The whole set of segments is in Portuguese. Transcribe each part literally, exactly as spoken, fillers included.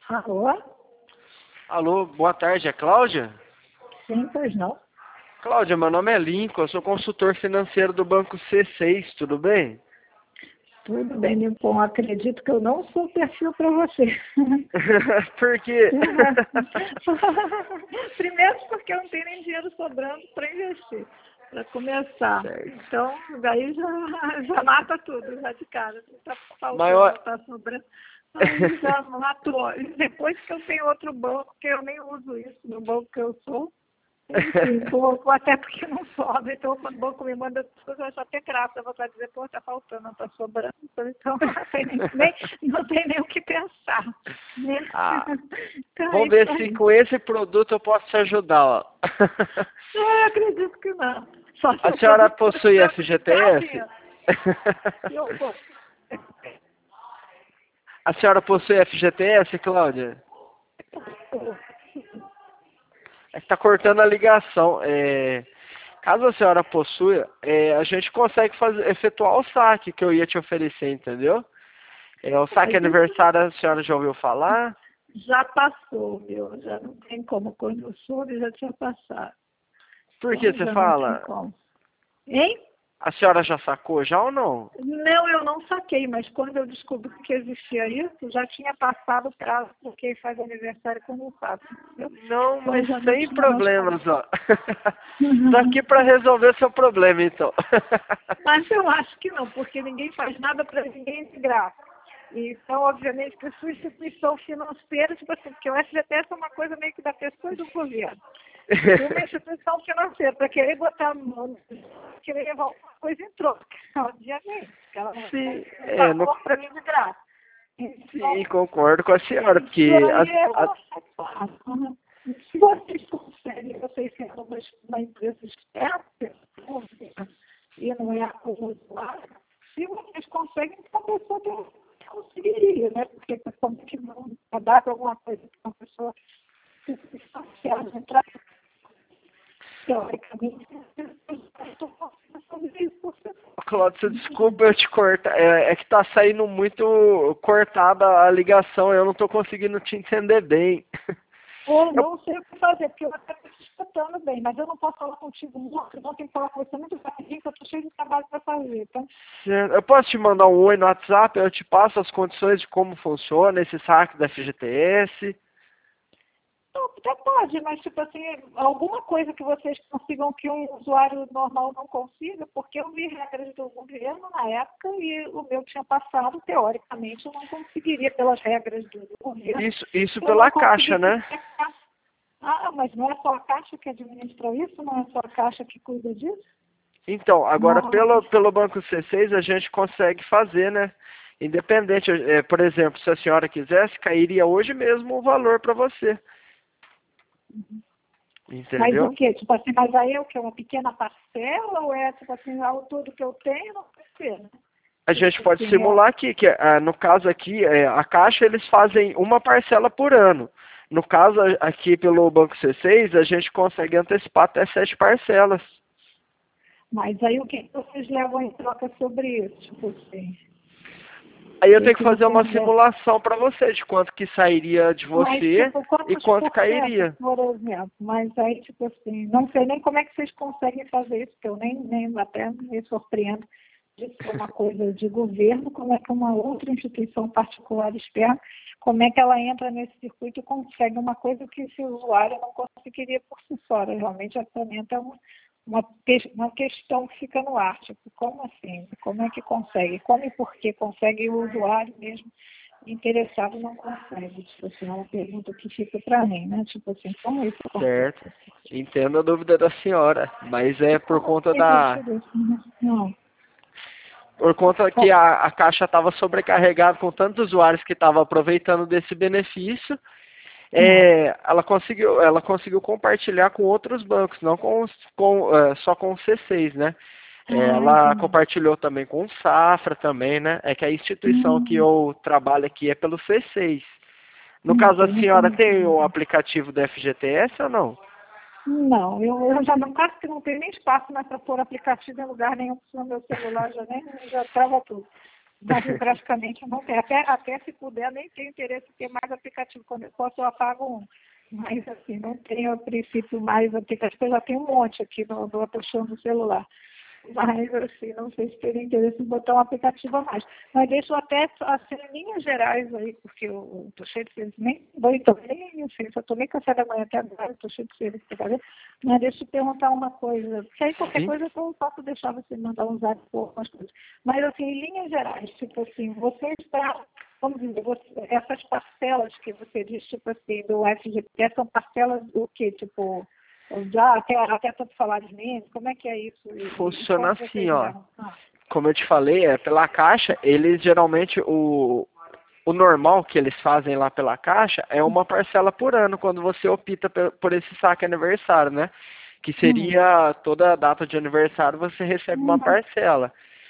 Alô? Alô, boa tarde, é Cláudia? Sim, pois não. Cláudia, meu nome é Lincoln, eu sou consultor financeiro do Banco C seis, tudo bem? Tudo bem, Lincoln. Acredito que eu não sou o perfil para você. Por quê? Primeiro porque eu não tenho nem dinheiro sobrando para investir, para começar. Certo. Então, daí já, já mata tudo, já de cara. Está faltando, Maior... está sobrando. Aí já matou. E depois que eu tenho outro banco, que eu nem uso isso no banco que eu sou. Enfim, pouco, até porque não sobra. Então, quando o banco me manda as coisas, eu acho até graça. Eu vou estar dizer, pô, tá faltando, não tá sobrando. Então, não tem nem, nem, não tem nem o que pensar. Né? Ah, Então, é vamos ver isso se aí. com esse produto eu posso te ajudar, ó. Eu acredito que não. Só se A o senhora produto fosse possui prejudicar o F G T S? dinheiro. Eu, pô, A senhora possui F G T S, Cláudia? É que tá cortando a ligação. É... Caso a senhora possua, é, a gente consegue fazer, efetuar o saque que eu ia te oferecer, entendeu? É, o saque mas isso aniversário a senhora já ouviu falar? já passou, viu? Já não tem como. Quando eu soube, já tinha passado. Por que Então, você já não tem fala? como. Hein? A senhora já sacou já ou não? Não, eu não saquei, mas quando eu descobri que existia isso, já tinha passado o prazo, porque faz aniversário quando eu faço, entendeu? Não, Então mas já não sem tinha mais como. problemas, ó. Tô aqui pra resolver seu problema, então. Mas eu acho que não, porque ninguém faz nada para ninguém de graça. Então, obviamente, que a sua instituição financeira, tipo assim, porque o F G T S é uma coisa meio que da pessoa e do governo. E uma instituição financeira, para querer botar a mão, querer levar alguma coisa em troca, obviamente, porque ela não Sim, não é, no, pagou para mim de graça. sim, Então, concordo com a senhora, isso porque aí as, é as, fácil. Uhum. Se vocês conseguem, vocês sendo uma, uma empresa externa, e não é a usuário, se vocês conseguem, então a pessoa tem, conseguiria, né? Porque como que não dar para alguma coisa que uma pessoa substancial entrar, teoricamente, eu estou conseguindo fazer isso por você. Cláudio, desculpa eu te cortar, é, é que tá saindo muito cortada a ligação, eu não tô conseguindo te entender bem. Eu Eu, não sei o que fazer, porque eu até estou te escutando bem, mas eu não posso falar contigo muito, não tenho que falar com você muito rapidinho, porque eu estou cheio de trabalho para fazer. Então, eu posso te mandar um oi no WhatsApp, eu te passo as condições de como funciona esse saque da F G T S. não, até pode, mas tipo assim, alguma coisa que vocês consigam que um usuário normal não consiga, porque eu vi regras do governo na época e o meu tinha passado, teoricamente, eu não conseguiria pelas regras do governo, Isso, isso eu não pela Caixa, conseguiria né? pegar. Ah, mas não é só a Caixa que administra isso? Não é só a Caixa que cuida disso? Então, agora pelo, Não. pelo Banco C seis a gente consegue fazer, né? Independente, é, por exemplo, se a senhora quisesse, cairia hoje mesmo o valor para você. Mas o Entendeu? quê? Tipo assim, mas aí é o quê? Uma pequena parcela ou é tipo assim, ao todo que eu tenho não pode ser, né? A gente Tipo pode assim, é... simular aqui, que ah, no caso aqui, é, a Caixa eles fazem uma parcela por ano. No caso a- aqui pelo Banco C seis, a gente consegue antecipar até sete parcelas. Mas aí o que que vocês levam em troca sobre isso? Tipo assim, Aí o eu que tenho que que fazer uma vocês levam? simulação para você de quanto que sairia de Mas você tipo, e quantos quanto por cento, cairia. por exemplo? Mas aí, tipo assim, não sei nem como é que vocês conseguem fazer isso, porque eu nem, nem até me surpreendo de ser uma coisa de governo, como é que uma outra instituição particular externa, como é que ela entra nesse circuito e consegue uma coisa que esse usuário não conseguiria por si só. Realmente, atualmente é uma, uma, que- uma questão que fica no ar. Tipo, como assim? Como é que consegue? Como e por que consegue o usuário mesmo interessado não consegue? Tipo assim, é uma pergunta que fica para mim, né? Tipo assim, como isso acontece? Certo. Entendo a dúvida da senhora, mas é por Como conta existe da isso? Não. por conta que a, a Caixa estava sobrecarregada com tantos usuários que estavam aproveitando desse benefício, Não. é, ela conseguiu ela conseguiu compartilhar com outros bancos, não com, os- com é, só com o C seis, né? É, Ah, ela entendi. compartilhou também com o Safra também, né? É que a instituição que Hum, eu trabalho aqui é pelo C seis. No não caso, a tem nem senhora como. tem o aplicativo do F G T S ou não? Não, eu, eu já não quase que não tenho nem espaço mais para pôr aplicativo em lugar nenhum no meu celular, já nem já trava tudo. Mas eu praticamente não tenho. Até, até se puder, nem tenho interesse em ter mais aplicativo. Quando eu posso, eu apago um. Mas assim, não tenho a princípio mais aplicativo. Eu já tenho um monte aqui no, no apostando do celular. Mas assim, não sei se teria interesse em botar um aplicativo a mais. Mas deixo até assim, em linhas gerais aí, porque eu estou cheio de serviço, nem banho também, assim, só tomei café da manhã até agora, estou cheio de serviço para fazer. Mas deixa eu te perguntar uma coisa, porque aí qualquer Sim. coisa eu posso deixar você mandar um zap por algumas coisas. Mas assim, em linhas gerais, tipo assim, você está, vamos dizer, você, essas parcelas que você diz, tipo assim, do F G T, são parcelas do quê? Tipo, já até, até tanto salários mínimos, como é que é isso? E, Funciona e assim, vocês ó. levam? Ah, Como eu te falei, é pela Caixa, eles geralmente, o, o normal que eles fazem lá pela Caixa é uma parcela por ano, quando você opta por, por esse saque aniversário, né? Que hum, seria toda a data de aniversário você recebe uma hum. parcela.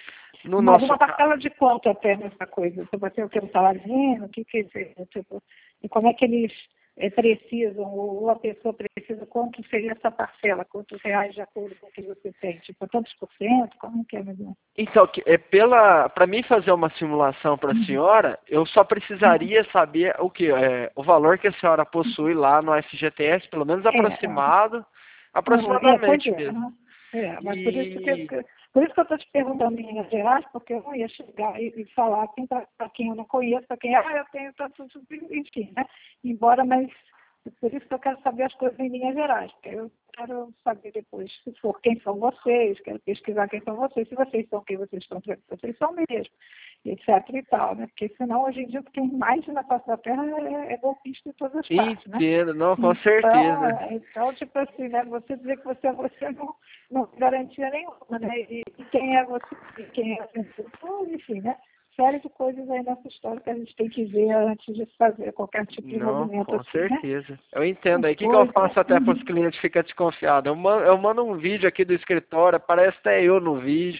No Mas nosso uma caso, parcela de quanto até nessa coisa? Você vai ter o que? Um salário mínimo? O que que é? Tipo, e como é que eles eh, precisam, ou ou a pessoa precisa, quanto seria essa parcela? Quantos reais de acordo com o que você tem? Tipo, tantos por cento? Como que é mesmo? então, que- é pela, para mim fazer uma simulação para a Uhum. senhora, eu só Uhum. precisaria saber o que é o valor que a senhora possui lá no F G T S, pelo menos É, é. aproximado, Uhum. É, pois aproximadamente é. mesmo. Uhum. É, mas por isso que, E que- por isso que eu estou te perguntando em Minas Gerais, porque eu não ia chegar e, e falar assim para quem eu não conheço, para quem, ah, eu tenho tanto, enfim, né? Embora, mas por isso que eu quero saber as coisas em linhas gerais, porque eu quero saber depois, se for quem são vocês, quero pesquisar quem são vocês, se vocês são quem vocês estão, vocês são mesmo, etc e tal, né? Porque senão hoje em dia o que tem mais na face da terra é, é golpista de todas as partes, né? entendo, não, com Então, certeza. é, então, tipo assim, né? Você dizer que você é você não, não garantia nenhuma, né? E, e quem é você, e quem é você, então, enfim, né? Série de coisas aí nessa história que a gente tem que ver antes de fazer qualquer tipo de Não, movimento com assim, né? certeza. Eu entendo aí. O que, que eu Pois é. faço até para os Uhum. clientes ficarem desconfiados? Eu mando, eu mando um vídeo aqui do escritório, aparece até eu no vídeo.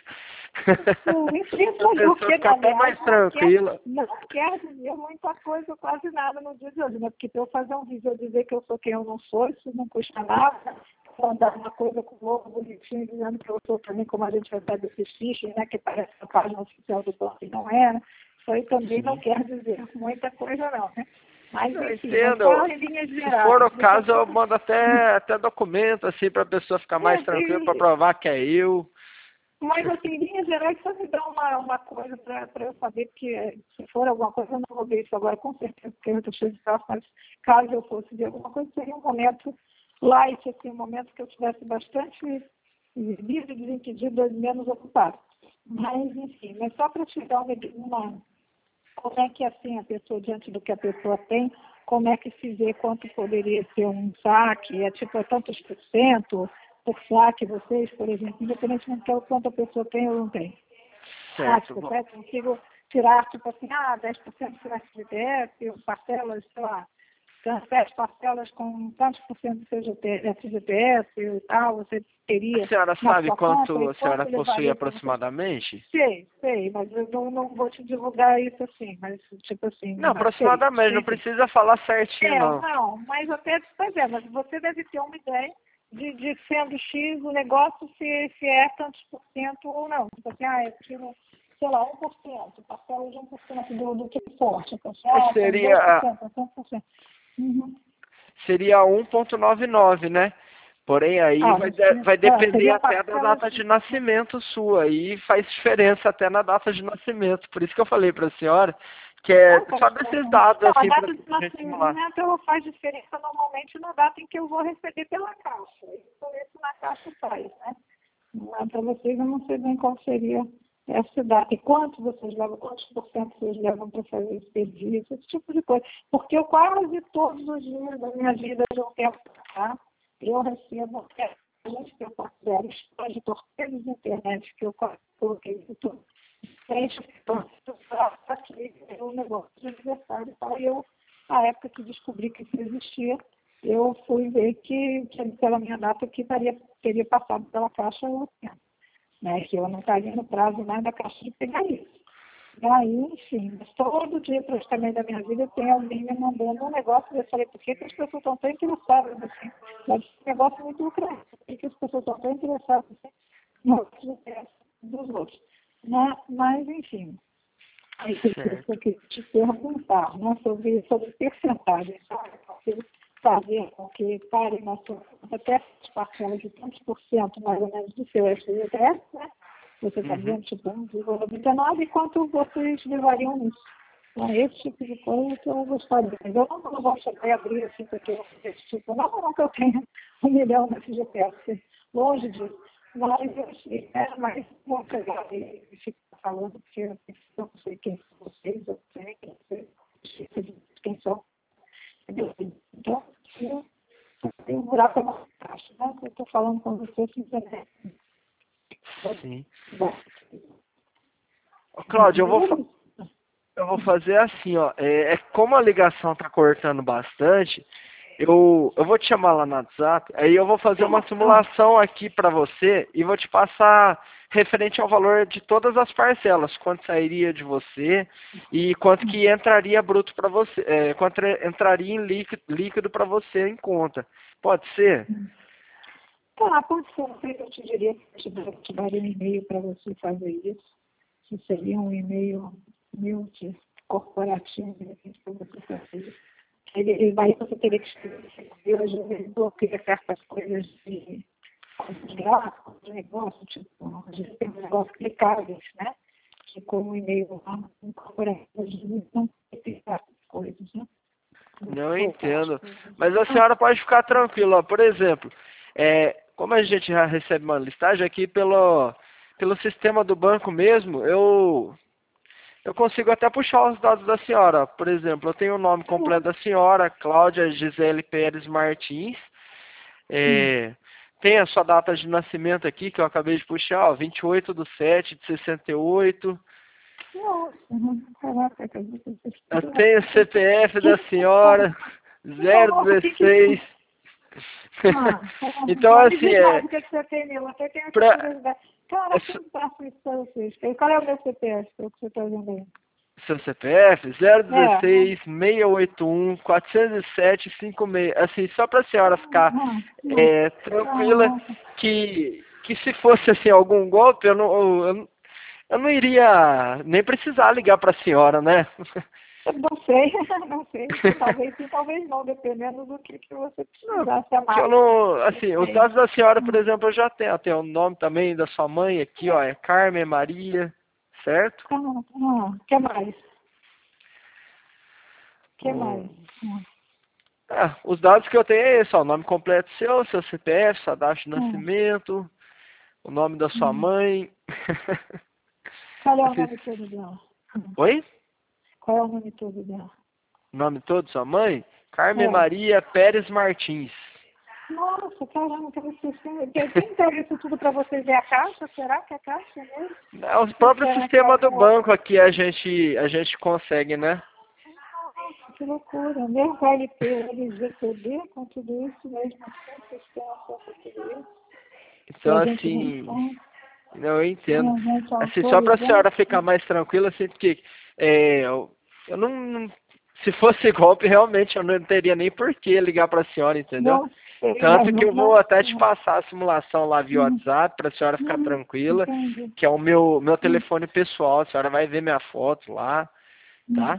Não, isso, A isso pessoa porque, fica na até verdade, mais não quer, tranquila. não quer dizer muita coisa, quase nada no dia de hoje, né? Porque para eu fazer um vídeo eu dizer que eu sou quem eu não sou, isso não custa nada. Mandar uma coisa com o logo bonitinho, dizendo que eu sou também como a gente recebe esses fichas, né? Que parece a página oficial do banco e não é, né? Isso aí também não Sim. quer dizer muita coisa, não, né? Mas, Eu enfim, mas entendo. só eu- em linhas Se for gerais. o Deixa caso, eu eu... mando até, até documento, assim, para a pessoa ficar mais É, tranquila, para e, provar que é eu. mas, assim, em linhas gerais, só me dá uma, uma coisa para eu saber, porque eh, se for alguma coisa, eu não vou ver isso agora, com certeza, porque eu estou cheio de traço, mas caso eu fosse ver alguma coisa, seria um momento light, assim, um momento que eu estivesse bastante eh, livre, desimpedido, menos ocupado. Mas, enfim, mas só para te dar uma, uma... Como é que, assim, a pessoa, diante do que a pessoa tem, como é que se vê quanto poderia ser um saque? É tipo, é tantos por cento por saque, vocês, por exemplo, independentemente de quanto a pessoa tem ou não tem. Ah, Certo. tipo, Bom, até consigo tirar, tipo assim, ah, dez por cento de F G T S, parcelas, sei lá, dez parcelas com tantos por cento do seu F G T S e tal, você a teria senhora na sabe sua conta quanto e a senhora quanto possui levaria para você? aproximadamente? Sei, sei, mas eu não, não vou te divulgar isso assim, mas tipo assim, Não, mas sei, aproximadamente, não sei. precisa falar certinho, É, não. não, mas até, pois é, mas você deve ter uma ideia de, de sendo X o negócio, se, se é tantos por cento ou não. Tipo assim, ah, eu tiro, sei lá, um por cento, parcela de um por cento do, do que forte. Então, assim, ah, são Seria, dois por cento, são cinco por cento. Uhum. seria um vírgula noventa e nove, né? Porém, aí Ah, vai, mas, de- vai ah, depender seria até da parcelas data de nascimento sua. Aí faz diferença até na data de nascimento. Por isso que eu falei para a senhora que é ah, tá, só tá, desses tá. dados, Não, a assim, para data de a gente simular. nascimento ela faz diferença normalmente na data em que eu vou receber pela caixa. Isso, isso na caixa faz, né? Mas para vocês eu não sei bem qual seria essa data. E quanto vocês levam, quantos por cento vocês levam para fazer esse serviço, esse tipo de coisa. Porque eu quase todos os dias da minha vida, de um tempo para cá, eu recebo gente que eu considero histórias de torceiros de internet, que eu coloquei isso tudo. Gente que estão aqui, o negócio de aniversário e tal. E eu, na época que descobri que isso existia, eu fui ver que, que pela minha data que teria, teria passado pela caixa o tempo, né? Que eu não estaria no prazo mais da caixa de pegar isso. E aí, enfim, mas todo dia praticamente da minha vida tem alguém me mandando um negócio e eu falei, por que, que as pessoas estão tão interessadas assim? Deve ser um negócio muito lucrativo. Por que, que as pessoas estão tão interessadas assim? No interesse dos outros. Né? Mas, enfim. Aí eu queria te perguntar, né, sobre, sobre percentagem, sabe? Porque fazer com que parem na sua conta até as parcelas de tantos por cento, mais ou menos, do seu F G T S, né? Você está dizendo, tipo, um vírgula noventa e nove, e quanto vocês levariam nisso? Então, esse tipo de coisa que eu gostaria. Mas eu não, não vou chegar e abrir assim, porque eu esse tipo, não, não que eu tenha um milhão na F G T S, longe disso. Mas eu achei, era mais bom pegar e ficar falando, porque eu não sei quem são vocês, eu sei quem sei quem são. Então, eu tenho um buraco na caixa, né? Eu estou falando com você, sinceramente. Sim. Bom. Ô, Cláudio, eu vou, fa- eu vou fazer assim, ó. É, é como a ligação tá cortando bastante, eu, eu vou te chamar lá no WhatsApp, aí eu vou fazer uma simulação aqui para você e vou te passar referente ao valor de todas as parcelas, quanto sairia de você e quanto que entraria bruto para você, é, quanto entraria em líquido, líquido para você em conta. Pode ser? Tá, pode ser. Não sei se eu te diria que eu te dar- te daria um e-mail para você fazer isso. Se seria um e-mail meu de corporativo, de repente, para você fazer isso. Ele, ele vai, você teria que escrever. Eu, às vezes, bloqueia certas coisas de de gráficos, de negócio, tipo, às vezes tem um negócio clicáveis, né? Que como o e-mail lá, um corporativo, às vezes não tem certas coisas, né? Não entendo. Mas a senhora pode ficar tranquila. Ó. Por exemplo, é, como a gente já recebe uma listagem aqui pelo, pelo sistema do banco mesmo, eu, eu consigo até puxar os dados da senhora. Ó. Por exemplo, eu tenho o nome completo da senhora, Cláudia Gisele Pérez Martins. É, tem a sua data de nascimento aqui, que eu acabei de puxar, ó, vinte e oito de sete de sessenta e oito. Nossa, caraca, que Eu tenho o C P F da senhora, zero dezesseis. Ah, Então, mas me assim, diz mais é... o que que você tem, meu. Até tenho essa Pra, curiosidade. Cara, que eu faço isso para vocês? Qual é o meu C P F, o que você está vendo aí? seu C P F, zero É. dezesseis, seiscentos e oitenta e um, quatrocentos e sete, cinquenta e seis. Assim, só para a senhora ficar Uhum. é, tranquila Uhum. que, que se fosse assim, algum golpe, eu não, eu, eu não iria nem precisar ligar para a senhora, né? Eu não sei, não sei. Talvez sim, talvez não, dependendo do que, que você Não, precisasse a que eu mais. não, assim, os Sei. dados da senhora, por exemplo, eu já tenho. Eu tenho o nome também da sua mãe aqui, ó, é Carmen Maria, certo? O ah, que mais? que O, mais? Hum. ah, os dados que eu tenho é esse, ó, o nome completo seu, seu C P F, sua data de Hum. nascimento, o nome da sua Hum. mãe. Qual é o Assim, nome todo dela? Hum. oi? Qual é o nome todo dela? O nome todo da sua mãe? Carmen É. Maria Pérez Martins. Nossa, caramba, que vocês têm. Quem quem entrega isso tudo para vocês é a Caixa? Será que é a Caixa mesmo? É o Ou próprio será que é sistema do algum outro? banco aqui a gente, a gente consegue, né? Nossa, que loucura. Mesmo com a L P, L G P D, com tudo isso, mesmo assim, vocês têm acesso a tudo isso. E Então, a gente não assim, tem, não, eu entendo. realmente Assim, só para a autorizando. senhora ficar mais tranquila, assim, porque é, eu, eu não, não- se fosse golpe, realmente eu não teria nem por que ligar para a senhora, entendeu? Não sei, Tanto que não, eu vou não até te sei. passar a simulação lá via Hum, WhatsApp para a senhora ficar hum, tranquila, entendi. que é o meu, meu Hum, telefone pessoal, a senhora vai ver minha foto lá, hum. tá?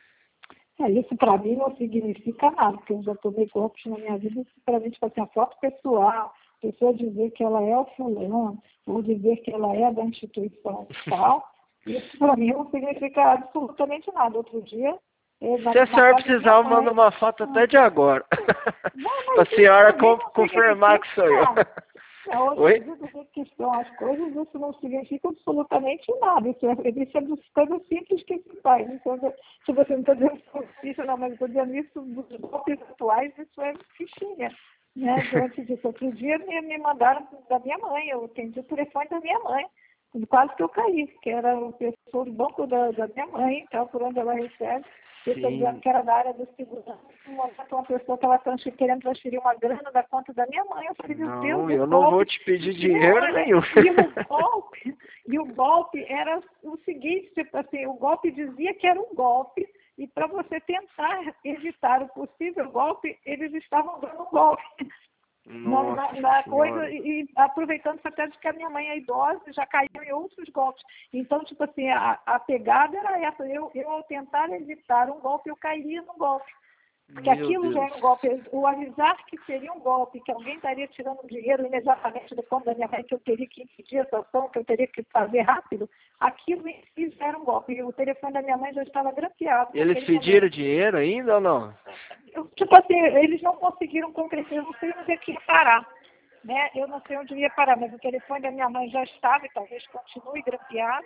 É, isso para mim não significa nada, porque eu já tomei golpes na minha vida, isso para mim, tipo assim, a foto pessoal, a pessoa dizer que ela é o fulano, ou dizer que ela é da instituição tal, isso para mim não significa absolutamente nada. Outro dia, eu, na, Se a na senhora casa da precisar, minha eu mando mãe, uma foto ah, até de agora. não, Para mas a isso senhora também com- não confirmar significa que sou eu. nada. É, hoje em Oi? dia, do jeito que estão as coisas, isso não significa absolutamente nada. Isso é, isso é das coisas simples que se faz. Então, se você não está dizendo isso, não, mas eu estou dizendo isso dos golpes atuais, isso é fichinha. Né? Diante disso, outro dia me, me mandaram da minha mãe, eu atendi o telefone da minha mãe, quase que eu caí, que era o pessoal do banco da, da minha mãe, então, por onde ela recebe. Eu estou dizendo Sim. que era da área da segurança. Um momento, uma pessoa estava querendo transferir uma grana da conta da minha mãe. Eu falei, meu Deus, Não, o eu não vou golpe. te pedir E, dinheiro olha, nenhum. e o golpe, e o golpe era o seguinte, tipo assim, o golpe dizia que era um golpe, e para você tentar evitar o possível golpe, eles estavam dando um golpe. Na, na, Nossa na coisa, senhora. e, e aproveitando até de que a minha mãe é idosa, já caiu em outros golpes. Então, tipo assim, a, a pegada era essa. Eu, eu, ao tentar evitar um golpe, eu cairia no golpe. Porque Meu aquilo já Deus. era um golpe. O avisar que seria um golpe, que alguém estaria tirando dinheiro imediatamente do conto da minha mãe, que eu teria que impedir essa ação, que eu teria que fazer rápido, aquilo em si já era um golpe. E o telefone da minha mãe já estava grampeado Eles naquele pediram momento. dinheiro ainda ou não? Eu, tipo assim, eles não conseguiram concretizar, eu não sei onde é que ia parar. Né? Eu não sei onde ia parar, mas o telefone da minha mãe já estava e talvez continue grampeado.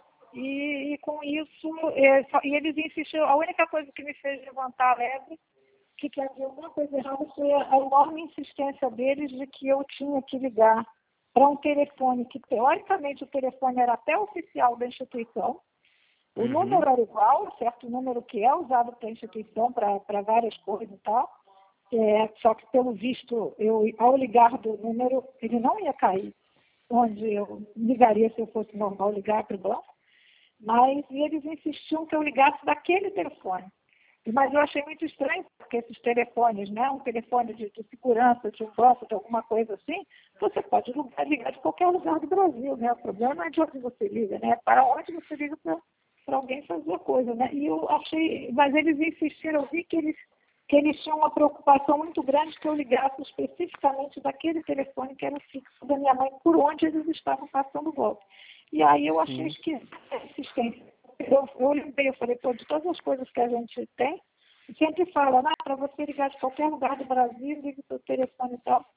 E, e com isso, é, só, e eles insistiram, a única coisa que me fez levantar a lebre, que quer dizer alguma coisa errada, foi a, a enorme insistência deles de que eu tinha que ligar para um telefone que, teoricamente, o telefone era até oficial da instituição, o Uhum. número era igual, certo? O número que é usado para a instituição, para várias coisas e tal, é, só que, pelo visto, eu, ao ligar do número, ele não ia cair, onde eu ligaria se eu fosse normal ligar para o banco, mas eles insistiam que eu ligasse daquele telefone. Mas eu achei muito estranho, porque esses telefones, né, um telefone de, de segurança, de um banco, de alguma coisa assim, você pode ligar, ligar de qualquer lugar do Brasil, né? O problema não é de onde você liga, né? É para onde você liga para alguém fazer a coisa, né? E eu achei, mas eles insistiram, eu vi que eles, que eles tinham uma preocupação muito grande que eu ligasse especificamente daquele telefone que era o fixo da minha mãe, por onde eles estavam passando o golpe. E aí eu achei Sim. esquisita a insistência. Eu, eu lembrei, eu falei, pô, de todas as coisas que a gente tem, sempre fala, ah, para você ligar de qualquer lugar do Brasil, ligue o seu telefone e tal.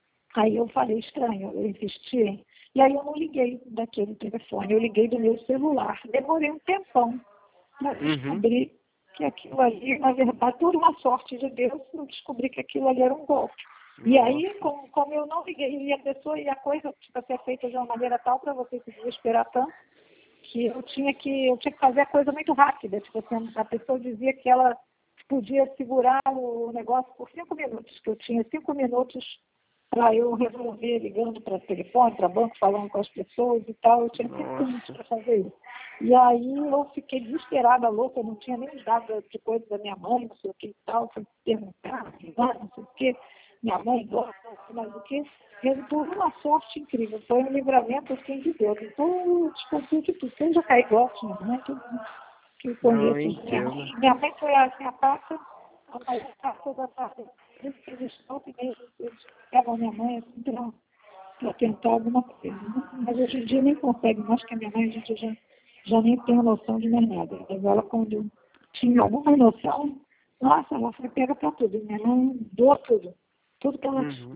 Aí eu falei, estranho, eu insisti. E aí eu não liguei daquele telefone, eu liguei do meu celular. Demorei um tempão para Uhum. descobrir que aquilo ali, na verdade, por uma sorte de Deus, eu descobri que aquilo ali era um golpe. E aí, Nossa. como, como eu não liguei, e a pessoa, e a coisa tinha que ser feita de uma maneira tal para você se desesperar tanto, que eu tinha que, eu tinha que fazer a coisa muito rápida. Tipo assim, a pessoa dizia que ela podia segurar o negócio por cinco minutos, que eu tinha cinco minutos para eu resolver ligando para telefone, para banco, falando com as pessoas e tal. Eu tinha cinco minutos Nossa. para fazer isso. E aí eu fiquei desesperada, louca, eu não tinha nem dado de coisa da minha mãe, não sei o que e tal, fui perguntar, não sei o que, minha mãe gosta, mas o que. Por uma sorte incrível, foi um livramento assim de Deus. Então eu desconfio de tudo. Eu já caí golpe, né? Que, que eu Não conheço. Minha entendo. mãe, minha mãe foi assim, a pata, a maior parte da parte. Eles estão e eles pegam a minha mãe assim para tentar alguma coisa. Né? Mas hoje em dia nem consegue mais, que a minha mãe a gente já, já nem tem noção de mais nada. Mas ela, quando tinha alguma noção, nossa, ela foi pega para tudo. Minha mãe doa tudo. Tudo que ela tinha. Uhum.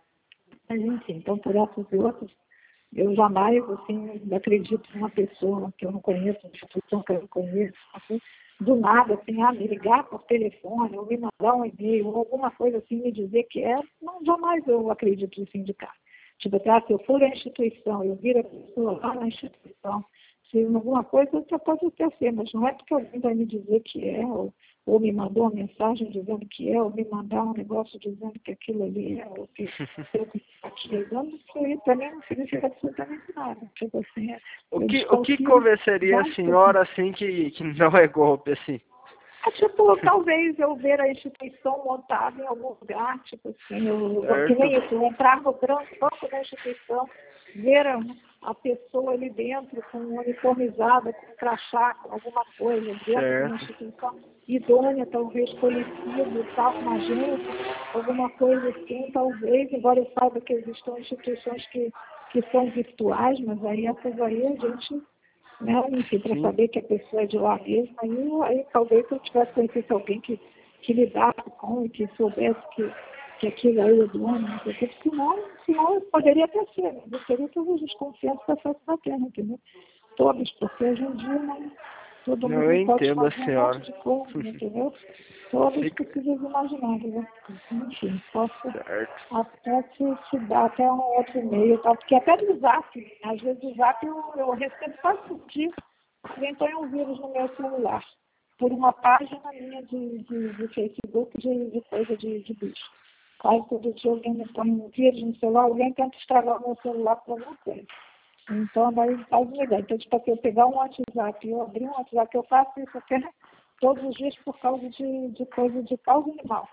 Mas, enfim, então, por essas e outras, eu jamais, assim, acredito em uma pessoa que eu não conheço, uma instituição que eu não conheço, assim, do nada, assim, ah, me ligar por telefone, ou me mandar um e-mail, ou alguma coisa assim, me dizer que é, não, jamais eu acredito em sindicato. Tipo, ah, se eu for à instituição, eu vir a pessoa lá na instituição, se alguma coisa, até pode até ser, mas não é porque alguém vai me dizer que é, ou, ou me mandou uma mensagem dizendo que é, ou me mandar um negócio dizendo que aquilo ali é, ou que eu que estou utilizando, isso aí para mim não significa absolutamente nada. Tipo assim, O eu que, o que desconfio convenceria a bastante. senhora assim que, que não é golpe assim? É, tipo, talvez eu ver a instituição montada em algum lugar, tipo assim, eu, eu- que Certo? nem isso, eu entrar no branco, banco da instituição, ver a, a pessoa ali dentro, com uniformizada, com crachá, com alguma coisa, dentro de uma Certo. instituição idônea, talvez conhecido, tal, uma agência, alguma coisa assim, talvez, embora eu saiba que existam instituições que, que são virtuais, mas aí essas aí a gente, né? Enfim, para Sim. saber que a pessoa é de lá mesmo, aí, aí talvez eu tivesse conhecido alguém que, que lidasse com e que soubesse que, que aquilo aí é dono, não sei o quê, senão, senão eu poderia até ser, mas eu teria todas as desconfianças da face da terra, entendeu? Todas, porque hoje em dia não, todo Não, eu mundo pode entendo a fazer um monte senhora. de coisa, entendeu? Todas Fica possíveis e imagináveis, né? Enfim, posso certo. até te, te dar até um outro e-mail, tá? Porque até do Zap, às vezes o Zap eu, eu recebo quase todo dia, alguém põe um vírus no meu celular, por uma página minha de, de, de Facebook de, de coisa de, de bicho. Quase todo dia alguém me põe um vírus no celular, alguém tenta estragar o meu celular para alguma coisa. Então, daí faz uma ideia. Então, tipo assim, eu pegar um WhatsApp, eu abrir um WhatsApp, eu faço isso até todos os dias por causa de, de coisa de causa animal.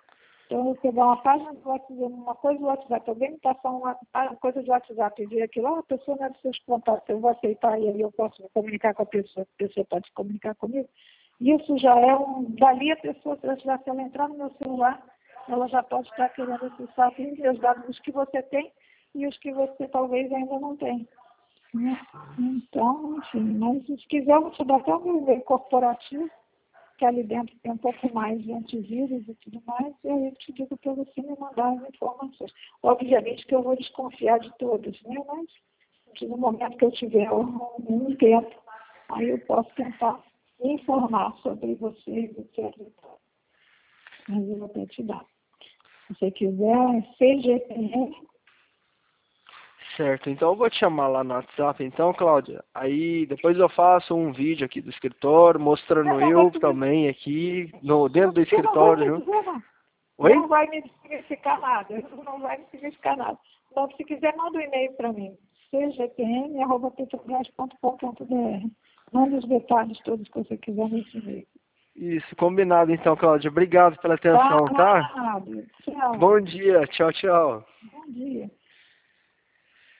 Então, eu vou pegar uma página do WhatsApp, uma coisa do WhatsApp, alguém me passar uma, uma coisa do WhatsApp e ver aquilo, ah, a pessoa não é dos seus contatos, eu vou aceitar e aí eu posso me comunicar com a pessoa, a pessoa pode se comunicar comigo. Isso já é um... Dali a pessoa, se ela entrar no meu celular, ela já pode estar querendo acessar os dados os que você tem e os que você talvez ainda não tem. Né? Então, enfim, mas se quiser, eu vou te dar até o meu e-mail corporativo, que ali dentro tem um pouco mais de antivírus e tudo mais, e aí eu te digo para você me mandar as informações. Obviamente que eu vou desconfiar de todas, né? Mas no momento que eu tiver um, um tempo, aí eu posso tentar informar sobre vocês, etcétera. Mas eu vou até te dar. Se você quiser, C G P M. Certo, então eu vou te chamar lá no WhatsApp, então, Cláudia. Aí depois eu faço um vídeo aqui do escritório, mostrando eu também aqui, no, dentro do escritório. Não, vai não. Oi? Não vai me significar nada. Não vai me significar nada. Então, se quiser, manda um e-mail para mim. c g p m arroba petrobras ponto com ponto b r. Manda os detalhes todos que você quiser nesse e-mail. Isso, combinado então, Cláudia. Obrigado pela atenção, tá? Tá? Tchau. Bom dia, tchau, tchau. Bom dia.